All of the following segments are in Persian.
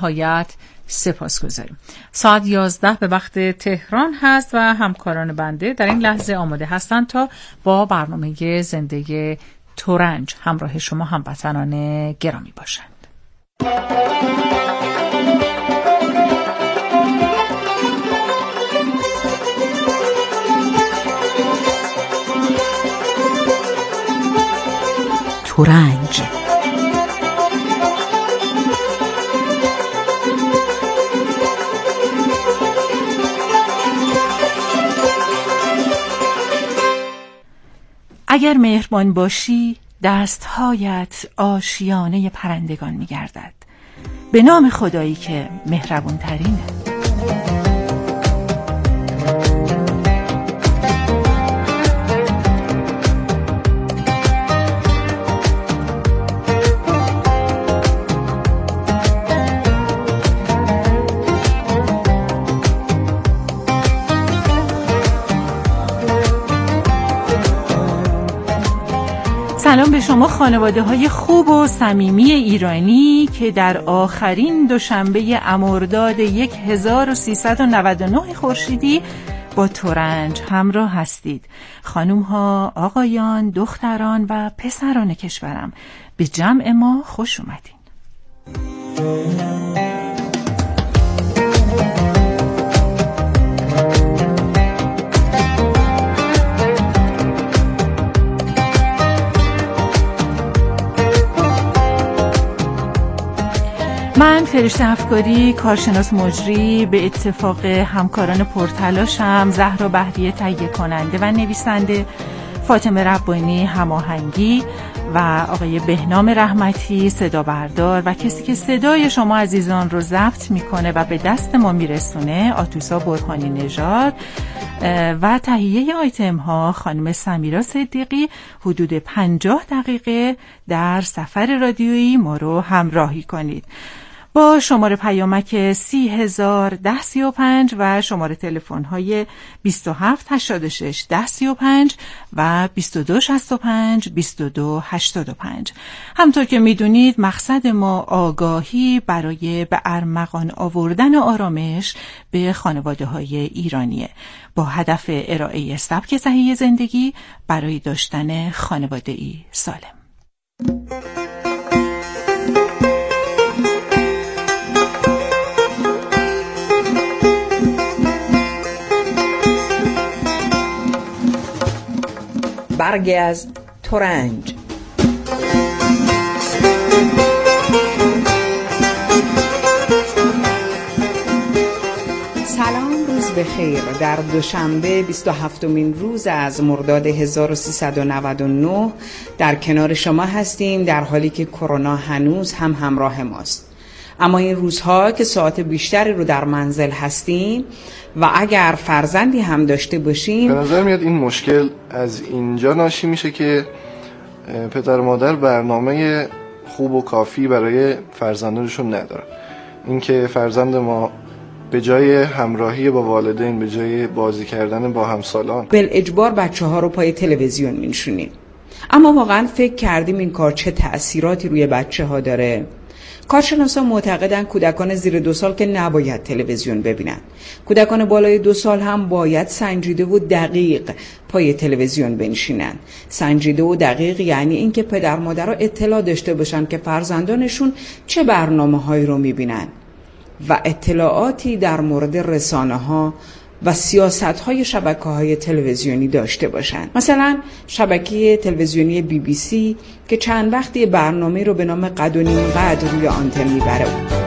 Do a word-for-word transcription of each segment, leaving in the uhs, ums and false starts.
نهایت سپاسگزاریم. ساعت یازده به وقت تهران هست و همکاران بنده در این لحظه آماده هستند تا با برنامه زنده ترنج همراه شما هموطنان گرامی باشند. ترنج اگر مهربان باشی دستهایت آشیانه پرندگان می گردد، به نام خدایی که مهربون ترینه. سلام به شما خانواده های خوب و صمیمی ایرانی که در آخرین دوشنبه مرداد هزار و سیصد و نود و نه خورشیدی با ترنج همراه هستید. خانوم ها، آقایان، دختران و پسران کشورم، به جمع ما خوش اومدین. من فرشته افکاری، کارشناس مجری، به اتفاق همکاران پرتلاشم زهرا بهریه تهیه کننده و نویسنده، فاطمه ربانی هماهنگی و آقای بهنام رحمتی صدا بردار و کسی که صدای شما عزیزان رو ضبط میکنه و به دست ما میرسونه آتوسا برهانی نژاد و تهیه آیتم ها خانم سمیرا صدیقی. حدود پنجاه دقیقه در سفر رادیویی ما رو همراهی کنید با شماره پیامک سی هزار ده سی و پنج و شماره تلفن های بیست و هفت هشتاد و شش ده سی و پنج و بیست و دو شصت و پنج بیست و دو هشتاد و پنج. همطور که میدونید مقصد ما آگاهی برای به ارمغان آوردن آرامش به خانواده های ایرانیه با هدف ارائه سبک صحیح زندگی برای داشتن خانواده ای سالم. برگی از ترنج. سلام، روز بخیر. در دوشنبه بیست و هفتمین روز از مرداد هزار و سیصد و نود و نه در کنار شما هستیم، در حالی که کرونا هنوز هم همراه ماست. اما این روزها که ساعت بیشتری رو در منزل هستیم و اگر فرزندی هم داشته باشیم، به نظر میاد این مشکل از اینجا ناشی میشه که پدر و مادر برنامه خوب و کافی برای فرزندانشون ندارن. اینکه فرزند ما به جای همراهی با والدین، به جای بازی کردن با همسالان، بالاجبار بچه ها رو پای تلویزیون می‌نشونیم. اما واقعا فکر کردیم این کار چه تأثیراتی روی بچه ها داره؟ کارشناسان معتقدند کودکان زیر دو سال که نباید تلویزیون ببینن. کودکان بالای دو سال هم باید سنجیده و دقیق پای تلویزیون بنشینن. سنجیده و دقیق یعنی اینکه پدر مادرها اطلاع داشته باشن که فرزندانشون چه برنامه‌هایی رو میبینن و اطلاعاتی در مورد رسانه‌ها و سیاست‌های شبکه‌های تلویزیونی داشته باشند. مثلا شبکه تلویزیونی بی بی سی که چند وقتی برنامه رو به نام قد و نیم قد روی آنتن میبره.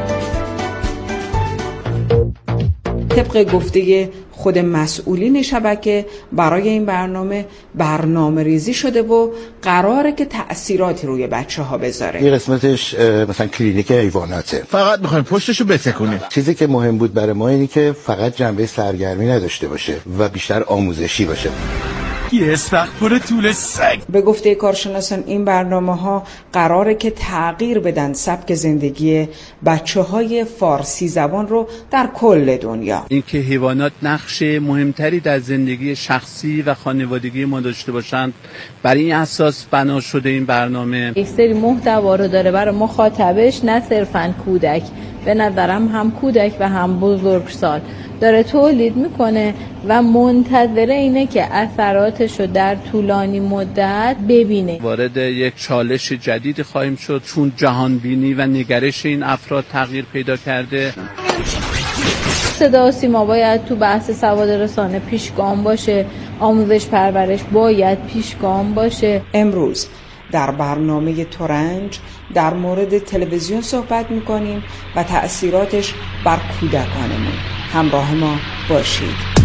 طبق گفته خود مسئولین شبکه برای این برنامه برنامه ریزی شده و قراره که تأثیراتی روی بچه ها بذاره. یه قسمتش مثلا کلینیک حیواناته، فقط میخوایم پشتشو بتکونیم. چیزی که مهم بود برای ما اینی که فقط جنبه سرگرمی نداشته باشه و بیشتر آموزشی باشه. یه اسفخ پر طول سگ. به گفته کارشناسان این برنامه ها قراره که تغییر بدن سبک زندگی بچه های فارسی زبان رو در کل دنیا. اینکه حیوانات نقش مهمتری در زندگی شخصی و خانوادگی ما داشته باشند، برای این اساس بنا شده این برنامه. یک سری محتوا رو داره برای مخاطبش، نه صرفاً کودک. به نظرم هم کودک و هم بزرگسال داره تولید میکنه و منتظر اینه که اثراتشو در طولانی مدت ببینه. وارد یک چالش جدید خواهیم شد چون جهان بینی و نگرش این افراد تغییر پیدا کرده. صدا و سیما باید تو بحث سواد رسانه پیشگام باشه، آموزش پرورش باید پیشگام باشه. امروز در برنامه ترنج در مورد تلویزیون صحبت میکنیم و تأثیراتش بر کودکانمون. همراه ما باشید.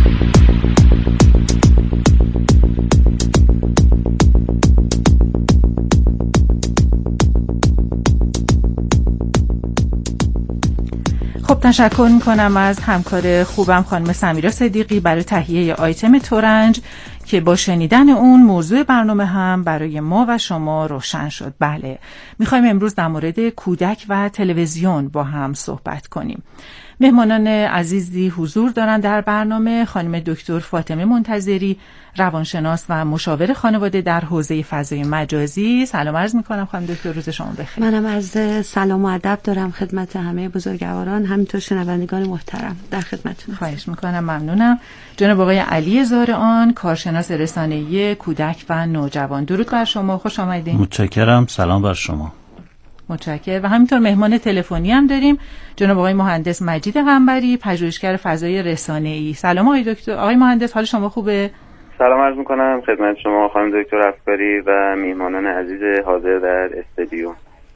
خب تشکر میکنم از همکار خوبم خانم سمیرا صدیقی برای تهیه آیتم ترنج که با شنیدن اون موضوع برنامه هم برای ما و شما روشن شد. بله، میخوایم امروز در مورد کودک و تلویزیون با هم صحبت کنیم. مهمانان عزیزی حضور دارن در برنامه. خانم دکتر فاطمه منتظری، روانشناس و مشاور خانواده در حوزه فضای مجازی. سلام عرض میکنم خانم دکتر، روز شما بخیر. منم عرض سلام و ادب دارم خدمت همه بزرگواران، همینطور شنوندگان محترم در خدمتتون. خواهش میکنم، ممنونم. جناب آقای علی زارعان، کارشناس رسانه‌ای کودک و نوجوان، درود بر شما، خوش آمدید. متشکرم، سلام بر شما. متشکرم. و همینطور مهمان تلفنی هم داریم، جناب آقای مهندس مجید قنبری، پژوهشگر فضای رسانه‌ای. سلام آقای دکتر. آقای مهندس، حال شما خوبه؟ سلام عرض میکنم خدمت شما خانم دکتر افکاری و میهمانان عزیز حاضر در استودیو.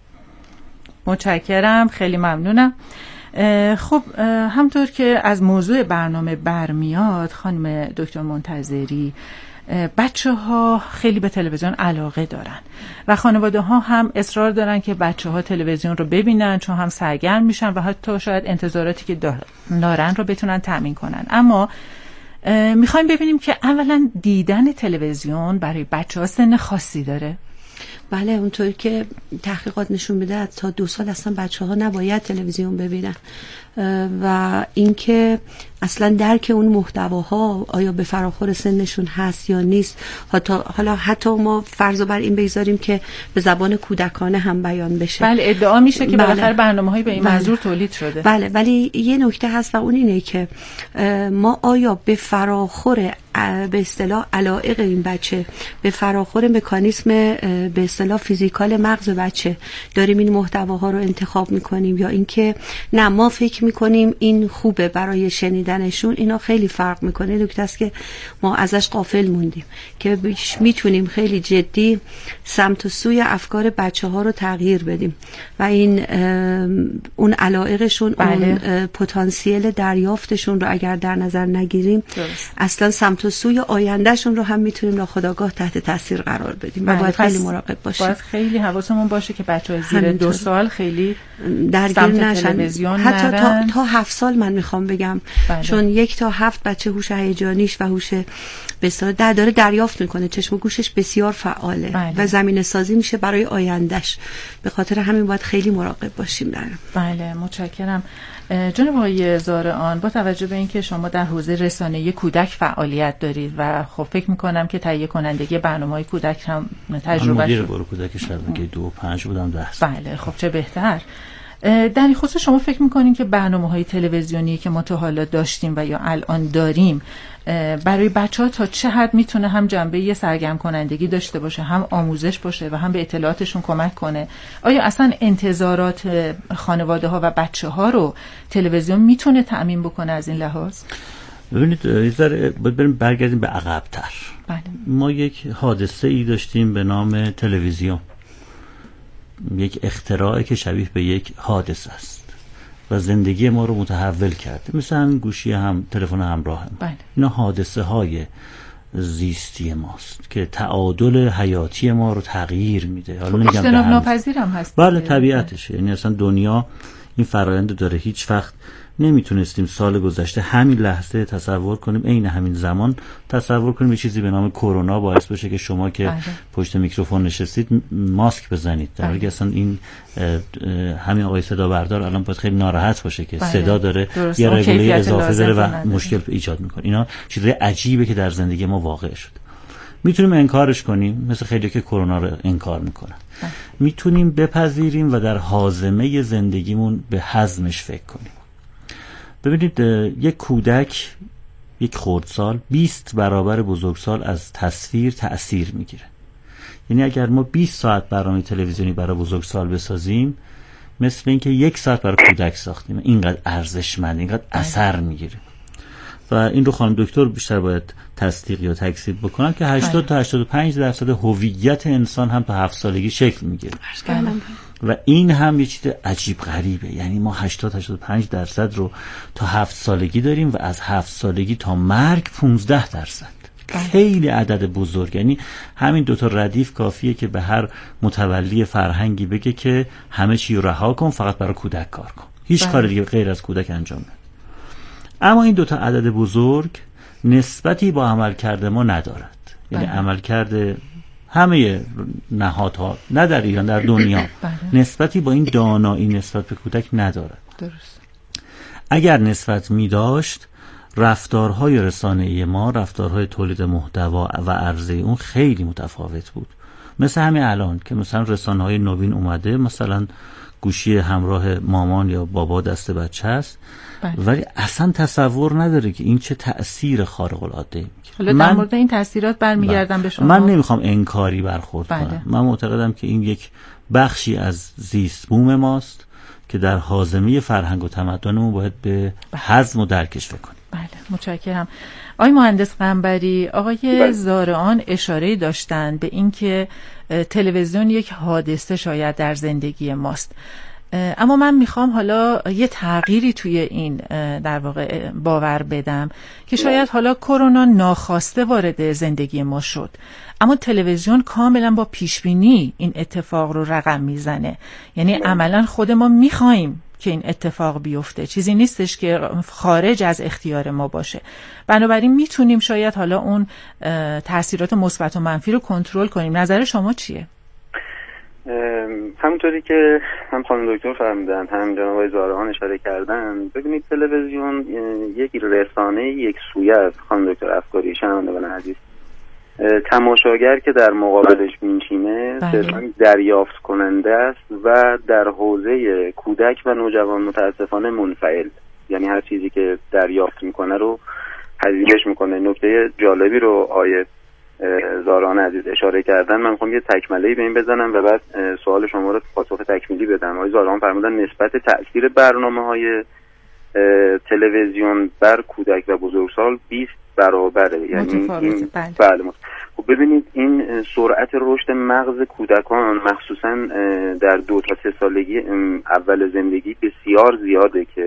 متشکرم، خیلی ممنونم. خب همطور که از موضوع برنامه برمیاد خانم دکتر منتظری، بچه ها خیلی به تلویزیون علاقه دارن و خانواده ها هم اصرار دارن که بچه ها تلویزیون رو ببینن، چون هم سرگرم میشن و حتی شاید انتظاراتی که دارن رو بتونن تامین کنن. اما میخوایم ببینیم که اولا دیدن تلویزیون برای بچه ها سن خاصی داره؟ بله، اونطور که تحقیقات نشون میده تا دو سال اصلا بچه ها نباید تلویزیون ببینن و اینکه اصلا درک اون محتواها آیا به فراخور سنشون هست یا نیست. حتی حالا حتی ما فرض بر این بگذاریم که به زبان کودکانه هم بیان بشه. بله، ادعا میشه که بله. بالاخره برنامه‌های به این بله. منظور تولید شده. بله، ولی یه نکته هست و اون اینه که ما آیا به فراخور به اصطلاح علایق این بچه، به فراخور مکانیسم به اصطلاح فیزیکال مغز بچه داریم این محتواها رو انتخاب میکنیم، یا اینکه نه ما فکر میکنیم این خوبه برای شنیدنشون. اینا خیلی فرق میکنه. نکته است که ما ازش غافل موندیم که میتونیم خیلی جدی سمت و سوی افکار بچه ها رو تغییر بدیم و این اون علایقشون، بله. اون پتانسیل دریافتشون رو اگر در نظر نگیریم درست. اصلا سمت و سوی آیندهشون رو هم میتونیم ناخودآگاه تحت تاثیر قرار بدیم. بله. و باید خیلی مراقب باشیم. باید خیلی حواسمون باشه که بچه‌ها زیر دو سال خیلی درگیر نشن. حتی تا تا هفت سال من میخوام بگم. بله. چون یک تا هفت بچه هوش هیجانیش و هوش به اصطلاح در داره دریافت میکنه، چشم و گوشش بسیار فعاله. بله. و زمینه سازی میشه برای آیندهش. به خاطر همین باید خیلی مراقب باشیم در. بله، متشکرم. جناب آقای زارعان، با توجه به اینکه شما در حوزه رسانه‌ای کودک فعالیت دارید و خب فکر می‌کنم که تهیه کنندگی برنامه‌های کودک هم تجربه مدیر گروه کودک شبکه دو و پنج بودم ده سال. بله، خب چه بهتر. در این خصوص شما فکر می‌کنین که برنامه‌های تلویزیونی که ما تا حالا داشتیم و یا الان داریم برای بچه‌ها تا چه حد میتونه هم جنبه سرگرم کنندگی داشته باشه، هم آموزش باشه و هم به اطلاعاتشون کمک کنه؟ آیا اصلا انتظارات خانواده‌ها و بچه‌ها رو تلویزیون میتونه تأمین بکنه از این لحاظ؟ ببینید یه ذره باید بریم برگردیم به عقب‌تر. بله. ما یک حادثه ای داشتیم به نام تلویزیون، یک اختراعی که شبیه به یک حادثه است و زندگی ما رو متحول کرده، مثل همین گوشی هم تلفن همراه هم. بله. اینا حادثه های زیستی ماست که تعادل حیاتی ما رو تغییر میده. حالا نمیگم اجتناب ناپذیر هم هست. بله، طبیعتشه. یعنی اصلا دنیا این فرآیند داره. هیچ وقت نمیتونستیم سال گذشته همین لحظه تصور کنیم، عین همین زمان تصور کنیم یه چیزی به نام کرونا باعث بشه که شما که بله. پشت میکروفون نشستید ماسک بزنید. در حالی که اصلا این همین آقای صدا بردار الان باید خیلی ناراحت باشه که بله. صدا داره درست. یه رگوله اضافه داره و نداره. مشکل ایجاد میکنه. اینا چیزای عجیبه که در زندگی ما واقع شد. میتونیم انکارش کنیم مثل خیلی که کرونا رو انکار میکنن، میتونیم بپذیریم و در هاضمه زندگیمون به هضمش فکر کنیم. ببینید یک کودک، یک خردسال بیست برابر بزرگسال از تصویر تأثیر میگیره. یعنی اگر ما بیست ساعت برنامه تلویزیونی برای بزرگسال بسازیم، مثل اینکه یک ساعت برای کودک ساختیم. اینقدر ارزشمند، اینقدر اثر میگیره. و این رو خانم دکتر بیشتر باید تصدیق یا تکذیب بکنن که هشتاد تا هشتاد و پنج درصد هویت انسان هم تا هفت سالگی شکل میگیره. و این هم یه چیز عجیب غریبه. یعنی ما هشتاد تا هشتاد و پنج درصد رو تا هفت سالگی داریم و از هفت سالگی تا مرگ پانزده درصد. خیلی عدد بزرگ. یعنی همین دوتا ردیف کافیه که به هر متولی فرهنگی بگه که همه چی رو رها کن، فقط برای کودک کار کن، هیچ کار دیگه غیر از کودک انجام نده. اما این دوتا عدد بزرگ نسبتی با عملکرد ما ندارد. یعنی عملکرد همه نهادها، نه در ایران، در دنیا نسبتی با این دانایی نسبت به کودک ندارد. درست. اگر نسبت می داشت، رفتارهای رسانه‌ای ما، رفتارهای تولید محتوا و عرضه اون خیلی متفاوت بود. مثل همین الان که مثلا رسانه‌های نوین اومده، مثلا گوشی همراه مامان یا بابا دست بچه است، ولی اصلا تصور نداره که این چه تأثیر خارق العاده میگیره. حالا در مورد این تأثیرات برمیگردم به شما. من نمیخوام انکاری برخورد بله. کنم. من معتقدم که این یک بخشی از زیست بوم ماست که در هاضمه فرهنگ و تمدنمون باید به هضم و درکش فکر کنیم. بله، متشکرم. آقای مهندس قنبری، آقای زارعان اشاره داشتن به اینکه تلویزیون یک حادثه شاید در زندگی ماست، اما من میخوام حالا یه تغییری توی این در واقع باور بدم که شاید حالا کرونا ناخواسته وارد زندگی ما شد، اما تلویزیون کاملا با پیشبینی این اتفاق رو رقم میزنه. یعنی عملا خود ما میخوایم که این اتفاق بیفته، چیزی نیستش که خارج از اختیار ما باشه. بنابراین میتونیم شاید حالا اون تاثیرات مثبت و منفی رو کنترل کنیم. نظر شما چیه؟ همونطوری که هم خانم دکتر فرمودن، هم جناب آقای زارعان اشاره کردن، ببینید تلویزیون یک رسانه یک سویه است. خانم دکتر افکاری، شنوندگان عزیز، تماشاگر که در مقابلش میشینه صرفاً دریافت کننده است و در حوزه کودک و نوجوان متاسفانه منفعل. یعنی هر چیزی که دریافت میکنه رو پذیرش میکنه. نکته جالبی رو آیه زارعان عزیز اشاره کردن، من میخوام یه تکمله‌ای به این بزنم و بعد سوال شما رو پاسخ تکمیلی بدم. آقای زارعان فرمودن نسبت تأثیر برنامه‌های تلویزیون بر کودک و بزرگسال بیست برابره. یعنی این بله. خب ببینید این سرعت رشد مغز کودکان مخصوصا در دو تا سه سالگی اول زندگی بسیار زیاده که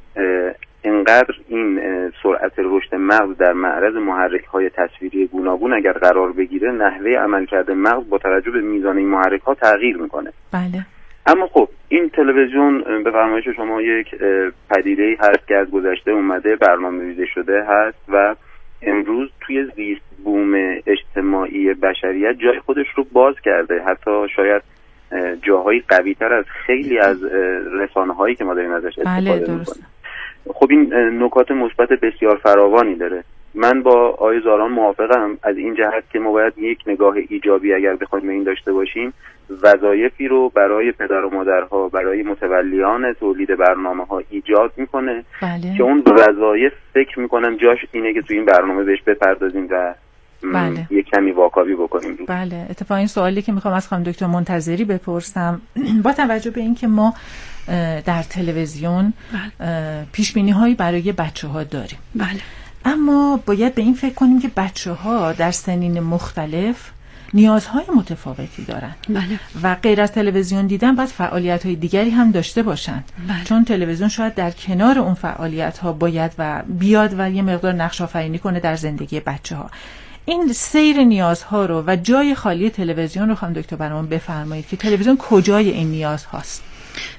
اینقدر این سرعت رشد مغز در معرض محرک‌های تصویری گوناگون اگر قرار بگیره، نحوه عملکرد مغز با توجه به میزان این محرک‌ها تغییر میکنه. بله. اما خب این تلویزیون به فرمایش شما یک پدیده‌ای هست که از گذشته اومده، برنامه‌ریزی شده هست و امروز توی زیست بوم اجتماعی بشریت جای خودش رو باز کرده، حتی شاید جاهای قوی‌تر از خیلی از رسانه‌هایی که ما داریم ازش استفاده می‌کنیم. خب این نکات مثبت بسیار فراوانی داره. من با آقای زارعان موافقم از این جهت که ما باید یک نگاه ایجابی اگر بخوایم به این داشته باشیم، وظایفی رو برای پدر و مادرها، برای متولیان تولید برنامه‌ها ایجاد میکنه. بله. که اون وظایف فکر میکنم جاش اینه که تو این برنامه بهش بپردازیم و بله. یک کمی واکاوی بکنیم. بله، اتفاقا این سوالی که میخوام از خانم دکتر منتظری بپرسم، با توجه به این که ما در تلویزیون پیشبینی هایی برای بچه ها داریم، بله. اما باید به این فکر کنیم که بچه ها در سنین مختلف نیازهای متفاوتی دارن. بله. و غیر از تلویزیون دیدن باید فعالیت های دیگری هم داشته باشن. بله. چون تلویزیون شاید در کنار اون فعالیت ها باید و بیاد و یه مقدار نقش آفرینی کنه در زندگی بچه ها. این سیر نیازها رو و جای خالی تلویزیون رو خانم دکتر برامون بفرمایید که تلویزیون کجای این نیاز هاست؟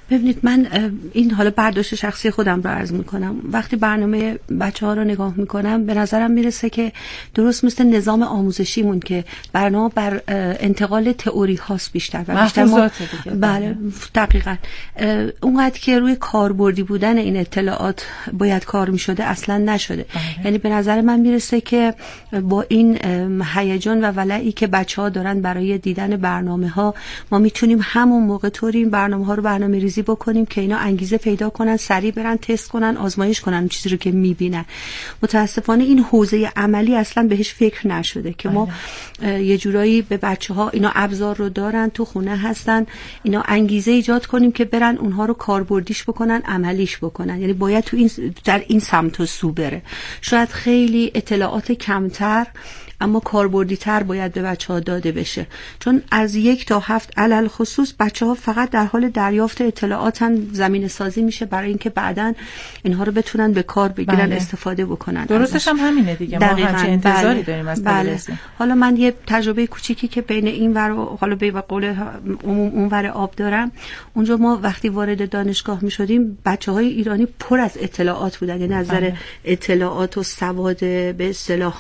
ببینید من این حالا برداشت شخصی خودم رو عرض میکنم. وقتی برنامه بچه ها رو نگاه میکنم به نظرم میرسه که درست مثل نظام آموزشیمون که برنامه بر انتقال تئوری هاست بیشتر و بیشتر ما بله دقیقاً اونقدر که روی کاربردی بودن این اطلاعات باید کار میشده اصلا نشده. بله. یعنی به نظر من میرسه که با این هیجان و ولعی که بچه ها دارن برای دیدن برنامه ها ما میتونیم همون موقع طوری این برنامه ها رو برنامه ریزی بکنیم که اینا انگیزه پیدا کنن، سریع برن تست کنن، آزمایش کنن چیزی رو که میبینن. متاسفانه این حوزه عملی اصلا بهش فکر نشده که ما یه جورایی به بچه ها اینا ابزار رو دارن تو خونه هستن، اینا انگیزه ایجاد کنیم که برن اونها رو کاربردیش بکنن، عملیش بکنن. یعنی باید تو این در این سمت و سو بره. شاید خیلی اطلاعات کمتر اما کاربردی تر باید به بچه ها داده بشه، چون از یک تا هفت علل خصوص بچه ها فقط در حال دریافت اطلاعاتن، زمین سازی میشه برای اینکه بعداً اینها رو بتونن به کار بگیرن. بله. استفاده بکنن. درستش هم همینه دیگه. ما همچین انتظاری بله. داریم از تلویزیون. بله. حالا من یه تجربه کوچیکی که بین این ور و حالا به قول اون ور آب دارم، اونجا ما وقتی وارد دانشگاه میشدیم بچه‌های ایرانی پر از اطلاعات بودن، یعنی از نظر اطلاعات و سواد به اصطلاح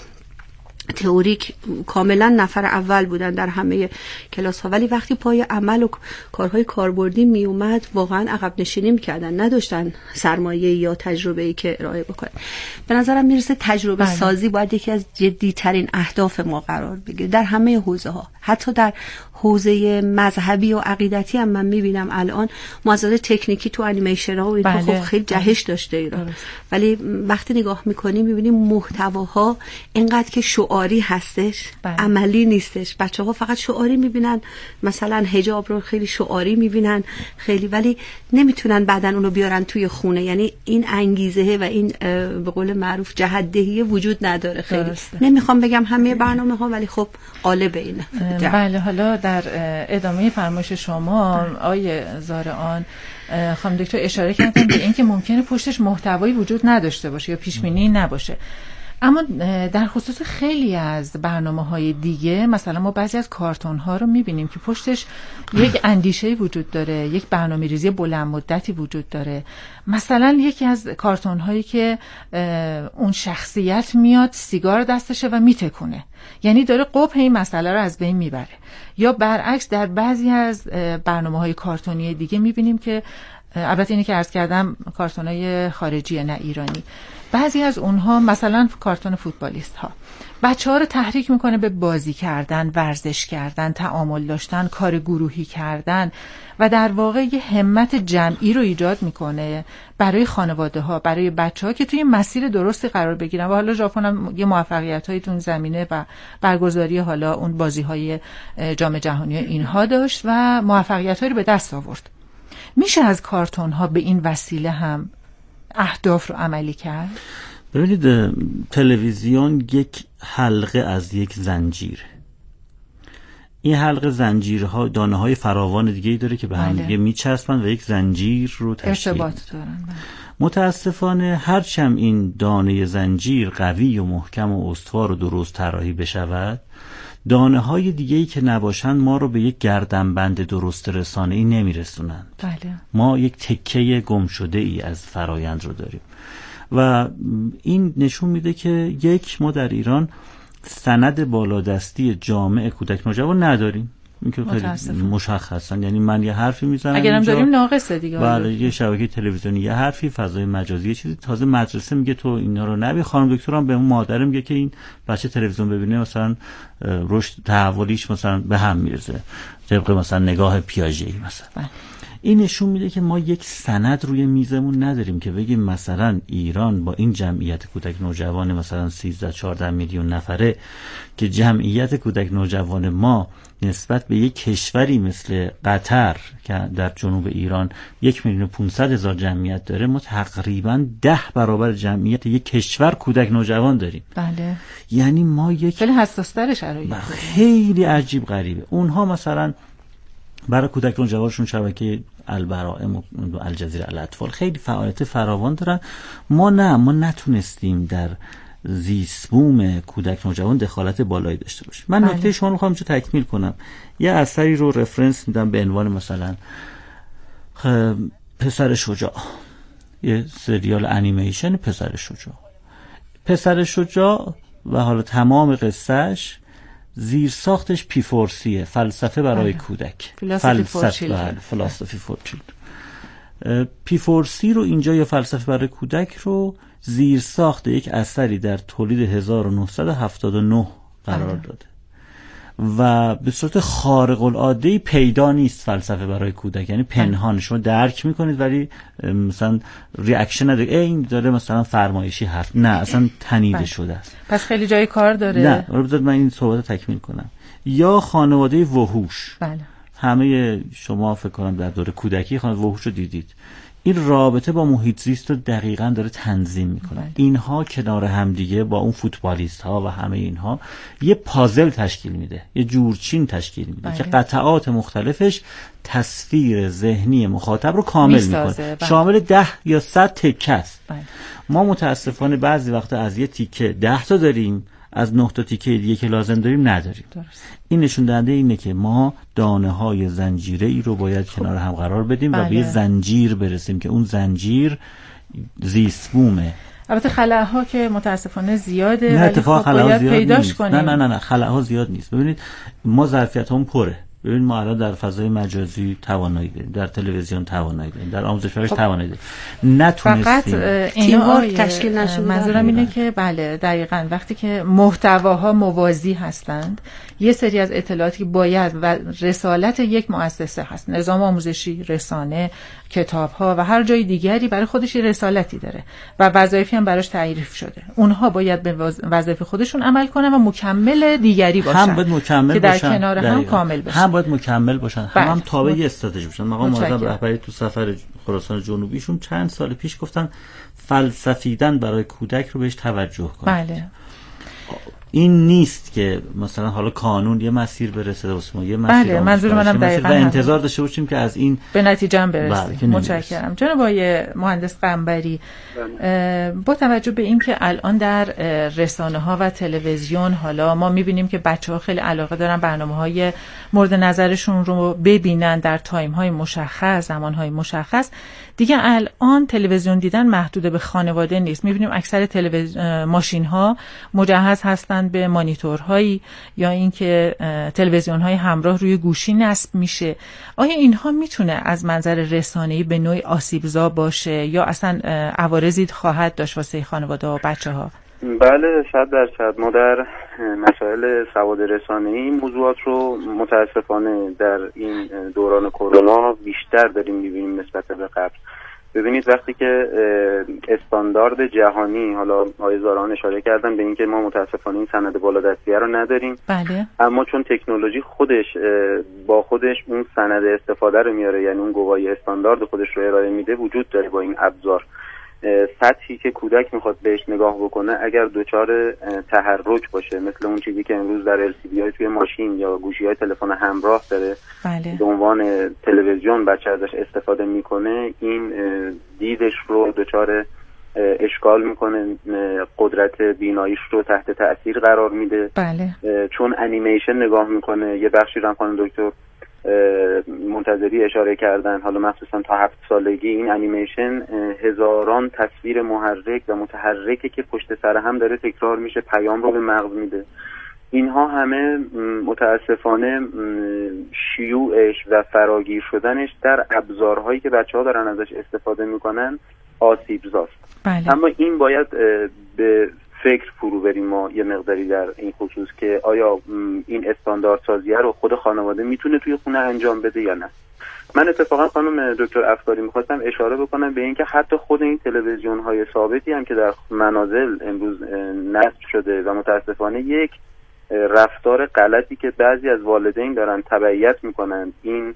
تئوریک کاملا نفر اول بودن در همه کلاس ها، ولی وقتی پای عمل و کارهای کاربردی می اومد واقعا عقب نشینی میکردن، نداشتن سرمایه یا تجربه‌ای که ارائه بکنن. به نظرم میرسه تجربه بله. سازی باید یکی از جدی‌ترین اهداف ما قرار بگیره در همه حوزه ها. حتی در حوزه مذهبی و عقیدتی هم من میبینم الان موضوعات تکنیکی تو انیمیشن ها و این بله. خب خیلی جهش داشته ایران، ولی وقتی نگاه میکنیم میبینیم محتواها اینقدر که شعاری هستش بله. عملی نیستش. بچه ها فقط شعاری میبینن، مثلا حجاب رو خیلی شعاری میبینن خیلی، ولی نمیتونن بعدن اونو بیارن توی خونه. یعنی این انگیزه و این به قول معروف جهت‌دهی وجود نداره خیلی. درسته. نمیخوام بگم همه برنامه ها، ولی خب قالب اینه. بله. حالا در ادامه فرمایش شما آیه زارعان خانم دکتر اشاره کردن به اینکه ممکنه پشتش محتوایی وجود نداشته باشه یا پیش بینی نباشه، اما در خصوص خیلی از برنامه‌های دیگه مثلا ما بعضی از کارتون‌ها رو می‌بینیم که پشتش یک اندیشه‌ای وجود داره، یک برنامه‌ریزی بلند مدتی وجود داره. مثلا یکی از کارتون‌هایی که اون شخصیت میاد سیگار دستشه و میتکونه، یعنی داره قبح این مسئله رو از بین میبره. یا برعکس در بعضی از برنامه‌های کارتونی دیگه می‌بینیم که البته اینی که عرض کردم کارتون‌های خارجی نه ایرانی، بعضی از اونها مثلا کارتون فوتبالیست ها بچه ها رو تحریک میکنه به بازی کردن، ورزش کردن، تعامل داشتن، کار گروهی کردن و در واقع یه همت جمعی رو ایجاد میکنه برای خانواده ها، برای بچه ها که توی مسیر درستی قرار بگیرن. و حالا ژاپن هم یه موفقیت هایی تو اون زمینه و برگزاری حالا اون بازی های جام جهانی اینها داشت و موفقیت هایی رو به دست آورد. میشه از کارتون ها به این وسیله هم اهداف رو عملی کرد؟ ببینید تلویزیون یک حلقه از یک زنجیر، این حلقه زنجیرها دانه های فراوان دیگه داره که به هم دیگه میچسبن و یک زنجیر رو تشکیل ارتباط دارن. متاسفانه هرچند این دانه زنجیر قوی و محکم و استوار و درست طراحی بشود، دانه های دیگه‌ای که نباشند ما رو به یک گردنبند درست رسانه‌ای نمیرسونند. بله. ما یک تکه گم شده ای از فرایند رو داریم و این نشون میده که یک ما در ایران سند بالادستی جامع کودک نوجوان نداریم. این که خیلی مشخصا، یعنی من یه حرفی میزنم اگرم داریم ناقصه دیگه. بله، یه شبکه تلویزیونی یه حرفی، فضای مجازی یه چیزی، تازه مدرسه میگه تو اینا رو نبی. خانم دکتر هم به اون مادر میگه که این بچه تلویزیون ببینه مثلا رشد تحولیش مثلا به هم میرسه، طبق مثلا نگاه پیاژه‌ای مثلا. بله. این نشون میده که ما یک سند روی میزمون نداریم که بگیم مثلا ایران با این جمعیت کودک نوجوان مثلا سیزده چهارده میلیون نفره که جمعیت کودک نوجوان ما نسبت به یک کشوری مثل قطر که در جنوب ایران یک میلیون و پونصد هزار جمعیت داره، ما تقریبا ده برابر جمعیت یک کشور کودک نوجوان داریم. بله. یعنی ما یک خیلی حساس‌تر شرایط خیلی عجیب غریبه. اونها مثلا برای کودک نوجوانشون شبکه البرائم و الجزیره الاطفال خیلی فعالیت فراوان دارن. ما نه، ما نتونستیم در زیست بوم کودک نوجوان دخالت بالایی داشته باشیم. من نکته شما رو میخوام اینجا تکمیل کنم. یه اثری رو رفرنس میدم به عنوان مثلا پسر شجاع، یه سریال انیمیشن پسر شجاع. پسر شجاع و حالا تمام قصهش زیر ساختش پی فور سیه، فلسفه برای کودک، فلسفه فلسفی فور چیلدرن. پی فور سی رو اینجا یا فلسفه برای کودک رو زیر ساخت یک اثری در تولید هزار و نهصد و هفتاد و نه قرار داده و به صورت خارق العاده پیدا نیست فلسفه برای کودک، یعنی پنهان شما درک میکنید ولی مثلا ریاکشن نداره، این داره مثلا فرمایشی حرف، نه اصلا تنیده بله. شده است. پس خیلی جای کار داره. نه بذار من این صحبت رو تکمیل کنم. یا خانواده وحوش، بله. همه شما فکر کنم در دوره کودکی خانواده وحوش رو دیدید. این رابطه با محیط زیست رو دقیقاً داره تنظیم میکنه. بله. اینها کنار همدیگه با اون فوتبالیست ها و همه اینها یه پازل تشکیل میده، یه جورچین تشکیل میده. بله. که قطعات مختلفش تصویر ذهنی مخاطب رو کامل میکنه. بله. شامل ده یا صد تکه است. بله. ما متاسفانه بعضی وقتا از یه تیکه ده تا داریم، از نه تا تیکه دیگه که لازم داریم نداریم. درست. این نشون دهنده اینه که ما دانه های زنجیره ای رو باید خب. کنار هم قرار بدیم. بله. و به یه زنجیر برسیم که اون زنجیر زیست بومه. البته خلاها که متاسفانه زیاده نه ولی خب باید پیداش نیست. کنیم. نه نه نه نه خلاها زیاد نیست. ببینید ما ظرفیتمون پره. ببین ما الان در فضای مجازی توانایی داریم، در تلویزیون توانایی داریم، در آموزش پرورش توانایی داریم. نتونستیم فقط اینا تشکیل نشده. منظورم اینه که بله دقیقاً وقتی که محتواها موازی هستند، یه سری از اطلاعاتی که باید و رسالت یک مؤسسه هست، نظام آموزشی، رسانه، کتاب‌ها و هر جای دیگری برای خودش رسالتی داره و وظایفی هم براش تعریف شده. اونها باید به وظایف خودشون عمل کنن و مکمل دیگری باشن. هم باید مکمل که در باشن. کنار هم دقیقا. کامل باشن. هم باید مکمل باشن. بله. هم هم تابع یه استراتژی باشن. مقام معظم رهبری تو سفر خراسان جنوبیشون چند سال پیش گفتن فلسفیدن برای کودک رو بهش توجه کنید. بله. این نیست که مثلا حالا قانون یه مسیر برسه اسمو یه مسیر. بله منظور منم دقیقاً و انتظار داشته باشیم که از این به نتیجه هم برسیم. بله. متشکرم جناب آقای مهندس قنبری. با توجه به این که الان در رسانه‌ها و تلویزیون حالا ما می‌بینیم که بچه‌ها خیلی علاقه دارن برنامه‌های مورد نظرشون رو ببینن در تایم‌های مشخص، زمان‌های مشخص، دیگه الان تلویزیون دیدن محدود به خانواده نیست. می‌بینیم اکثر تلویزیون ماشین‌ها مجهز هستن به مانیتورهایی یا اینکه تلویزیون‌های همراه روی گوشی نصب میشه. آیا اینها میتونه از منظر رسانه‌ای به نوعی آسیبزا باشه یا اصلا عوارضی خواهد داشت واسه خانواده و بچه‌ها؟ بله صد درصد. ما در مسائل سواد رسانه‌ای این موضوعات رو متاسفانه در این دوران کرونا بیشتر داریم می‌بینیم نسبت به قبل. ببینید وقتی که استاندارد جهانی، حالا آقای زارعان اشاره کردن به اینکه ما متاسفانه این سند بالادستیه رو نداریم. بله. اما چون تکنولوژی خودش با خودش اون سند استفاده رو میاره، یعنی اون گواهی استاندارد خودش رو ارائه میده، وجود داره با این ابزار. سطحی که کودک میخواد بهش نگاه بکنه اگر دچار تحرک باشه، مثل اون چیزی که امروز در ال سی دی های توی ماشین یا گوشی‌های تلفن همراه داره، بله. به عنوان تلویزیون بچه ازش استفاده میکنه، این دیدش رو دچار اشکال میکنه، قدرت بیناییش رو تحت تأثیر قرار میده. بله. چون انیمیشن نگاه میکنه، یه بخشی رو هم خانم دکتر منتظری اشاره کردن، حالا مخصوصا تا هفت سالگی این انیمیشن هزاران تصویر محرک و متحرکه که پشت سر هم داره تکرار میشه، پیام رو به مغز میده. اینها همه متاسفانه شیوعش و فراگیر شدنش در ابزارهایی که بچه‌ها دارن ازش استفاده میکنن آسیبزاست. بله. اما این باید به فکر فرو بریم ما یه مقداری در این خصوص که آیا این استاندارد سازیه رو خود خانواده میتونه توی خونه انجام بده یا نه. من اتفاقا خانم دکتر افکاری میخواستم اشاره بکنم به این که حتی خود این تلویزیون های ثابتی هم که در منازل امروز نصب شده و متاسفانه یک رفتار غلطی که بعضی از والدین دارن تبعیت میکنن، این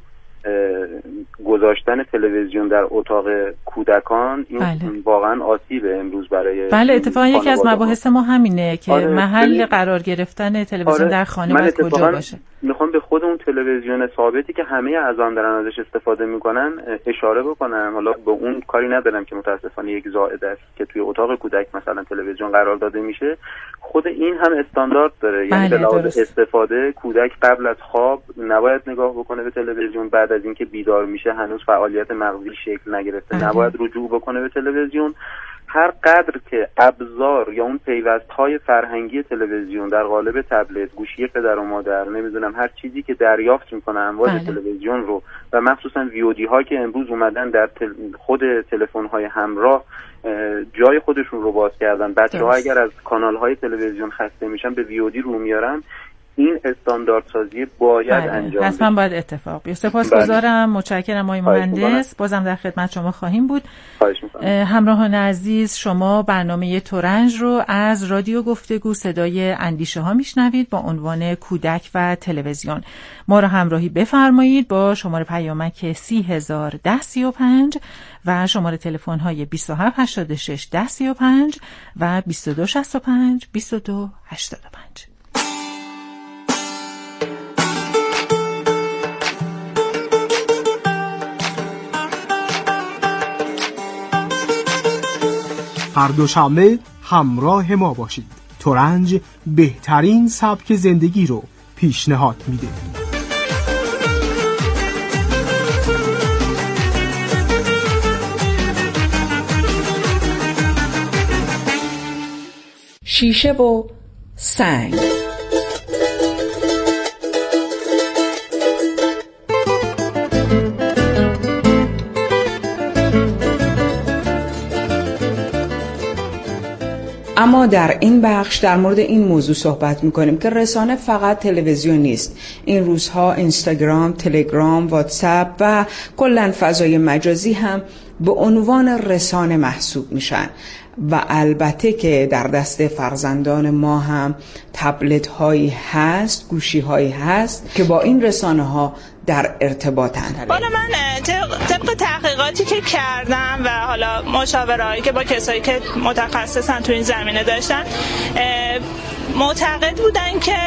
گذاشتن تلویزیون در اتاق کودکان، این بله. واقعا آسیبه امروز برای بله. اتفاقا یکی از مباحث ما همینه که آره. محل قرار گرفتن تلویزیون آره. در خانه باید کجا باشه. میخوام میخوام به خود اون تلویزیون ثابتی که همه اعضا دارن ازش استفاده میکنن اشاره بکنم. حالا به اون کاری ندارم که متاسفانه یک زائد است که توی اتاق کودک مثلا تلویزیون قرار داده میشه، خود این هم استاندارد داره. یعنی به لحاظ استفاده کودک قبل از خواب نباید نگاه بکنه به تلویزیون، بعد از اینکه بیدار میشه هنوز فعالیت مغزی شکل نگرفته نباید رجوع بکنه به تلویزیون. هر قدر که ابزار یا اون پیوست‌های فرهنگی تلویزیون در قالب تبلت، گوشی پدر و مادر، نمیدونم هر چیزی که دریافت میکنه امواج بله. تلویزیون رو و مخصوصا ویودی ها که امروز اومدن در تل... خود تلفن‌های همراه جای خودشون رو باز کردن، بچه‌ها اگر از کانال‌های تلویزیون خسته میشن به ویودی رو میارن، این استانداردسازی باید بله. انجام بشه. حتما باید اتفاق بیفته. سپاسگزارم، بله. متشکرم آقای مهندس. بازم در خدمت شما خواهیم بود. همراهان عزیز، شما برنامه ترنج رو از رادیو گفتگو صدای اندیشه ها میشنوید با عنوان کودک و تلویزیون. ما رو همراهی بفرمایید با شماره پیامک سی هزار ده سی و پنج و شماره تلفن های بیست و هفت هشتاد و شش ده سی و پنج و بیست و دو شصت و پنج بیست و دو هشتاد و پنج. هر دوشنبه همراه ما باشید. ترنج بهترین سبک زندگی رو پیشنهاد میده. شیشه و سنگ. اما در این بخش در مورد این موضوع صحبت می‌کنیم که رسانه فقط تلویزیون نیست. این روزها اینستاگرام، تلگرام، واتساپ و کلاً فضای مجازی هم به عنوان رسانه محسوب میشن و البته که در دست فرزندان ما هم تبلت هایی هست، گوشی هایی هست که با این رسانه ها در ارتباطن. حالا من طبق تحقیقاتی که کردم و حالا مشاورهایی که با کسایی که متخصصن تو این زمینه داشتن، معتقد بودن که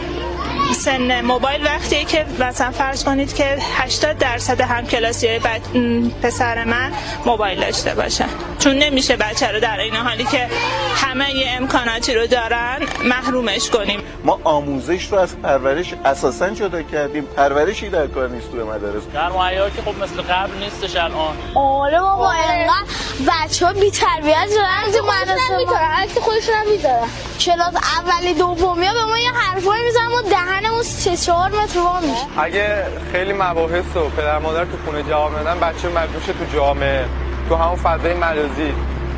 سن موبایل وقتیه که مثلا فرض کنید که هشتاد درصد همکلاسی‌های پسر من موبایل داشته باشن، چون نمیشه بچه رو در این حالی که همه یه امکاناتی رو دارن محرومش کنیم. ما آموزش رو از پرورش اساساً جدا کردیم، پرورشی در کار نیست تو مدارس. در مهیا که خب مثل قبل نیستش الان. آره بابا اینقدر بچه‌ها بی‌تربیت شدن تو مدرسه، می‌ذارن عکس خودشون رو می‌ذارن. کلاس اولی دومیا به ما یه حرفایی می‌زنن ما دهنمون سه چهار متر وا میشه. اگه خیلی مباحث رو پدر مادر تو خونه جواب ندن، بچه مجبور شه تو جامعه تو همون فضای مجازی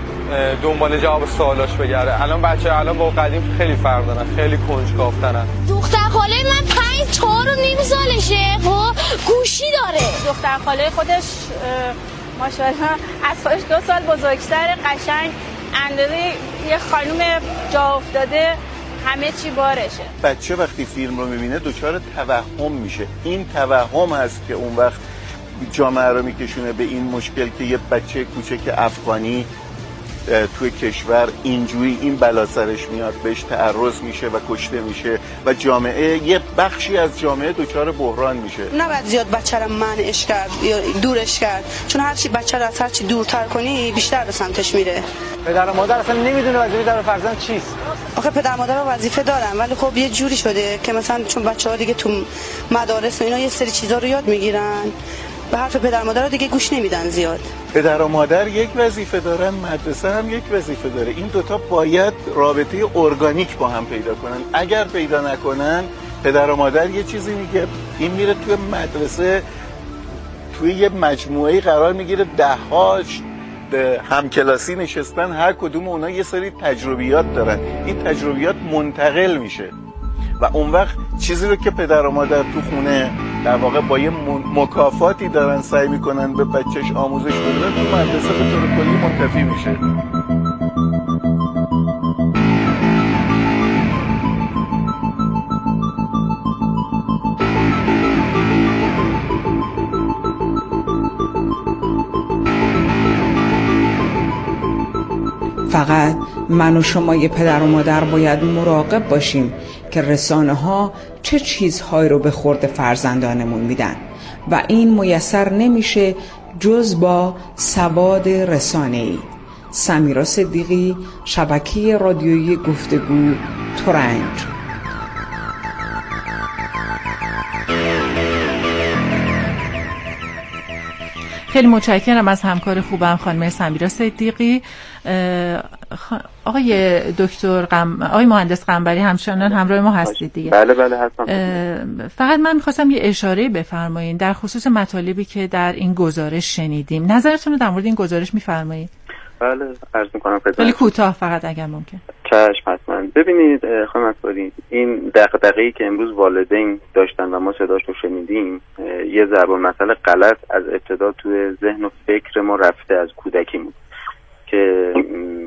دنبال جواب سوالاش بگره. الان بچه الان با قدیم خیلی فرق دارن، خیلی کنجکاوترن. دختر خاله من پنج چهار و نیم سالشه، خب گوشی داره. دختر خاله خودش ماشاءالله از خودش دو سال بزرگتر، قشنگ اندازه یه خانم جا افتاده، همه چی بارشه. بچه وقتی فیلم رو میبینه دچار توهم میشه. این توهم هست که اون وقت جامعه رو میکشونه به این مشکل که یه بچه کوچک افغانی توی کشور اینجوری این بلا سرش میاد، بهش تعرض میشه و کشته میشه و جامعه، یه بخشی از جامعه دچار بحران میشه. نباید زیاد بچه رو منعش کرد یا دورش کرد، چون هرچی بچه رو از هرچی دورتر کنی بیشتر به سمتش میره. پدر و مادر اصلا نمیدونه وظیفه در فرزند چیست. آخه پدر مادر وظیفه دارن، ولی خب یه جوری شده که مثلا چون بچه‌ها دیگه تو مدارس و اینا یه سری چیزا رو یاد میگیرن، به حرف پدر مادر دیگه گوش نمیدن زیاد. پدر و مادر یک وظیفه دارن، مدرسه هم یک وظیفه داره. این دوتا باید رابطه ارگانیک با هم پیدا کنن. اگر پیدا نکنن، پدر و مادر یه چیزی میگه، این میره توی مدرسه توی یه مجموعه قرار میگیره، ده‌هاش همکلاسی نشستن، هر کدوم اونا یه سری تجربیات دارن، این تجربیات منتقل میشه و اون وقت چیزی رو که پدر و مادر تو خونه در واقع با یه مکافاتی دارن سعی میکنن به بچهش آموزش بدن، تو مدرسه به طور کلی منتفی میشه. فقط من و شما یه پدر و مادر باید مراقب باشیم که رسانه ها چه چیزهایی رو به خورد فرزندانمون میدن و این میسر نمیشه جز با سواد رسانه‌ای. سمیرا صدیقی، شبکه رادیویی گفتگو، ترنج. خیلی متشکرم از همکار خوبم خانم سمیرا صدیقی. آقای دکتر قم... آقای مهندس قنبری همچنان همراه ما هستید دیگه؟ بله بله هستم. فقط من می‌خواستم یه اشاره بفرمایید در خصوص مطالبی که در این گزارش شنیدیم. نظرتون رو در مورد این گزارش می‌فرمایید؟ بله عرض می‌کنم خدمت. خیلی کوتاه فقط اگر ممکن. چشم حتما. ببینید خانم اکبری، این دغدغه‌ای که امروز والدین داشتن و ما صداش رو شنیدیم، یه ضرب المثل غلط از ابتدا توی ذهن و فکر ما رفته از کودکیمون که